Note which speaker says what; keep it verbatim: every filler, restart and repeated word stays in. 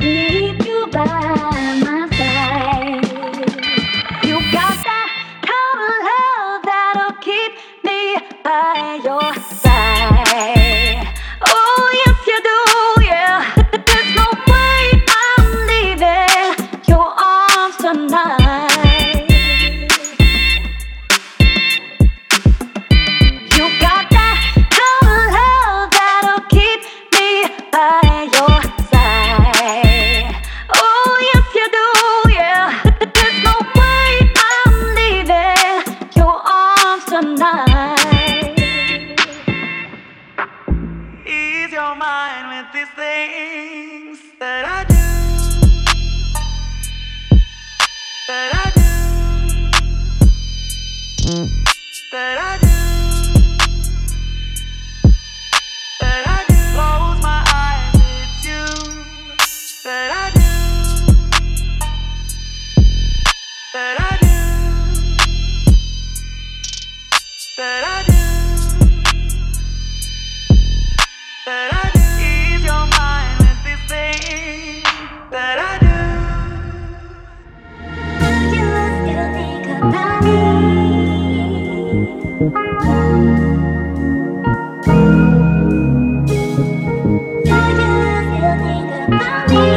Speaker 1: Keep you by my side. You got that kind of love that'll keep me by your side. Oh, yes, you do, yeah. There's no way I'm leaving your arms tonight. You got that kind of love that'll keep me by your side. Oh, yes, you do, yeah. There's no way I'm leaving your arms tonight. Ease your mind with these things that I do, that I do, that I do. That I do. Close my eyes, it's you. That I do. That I do. That I do. That I do. Ease your mind with this thing. That I do. Do you still think about me? Do you still think about me?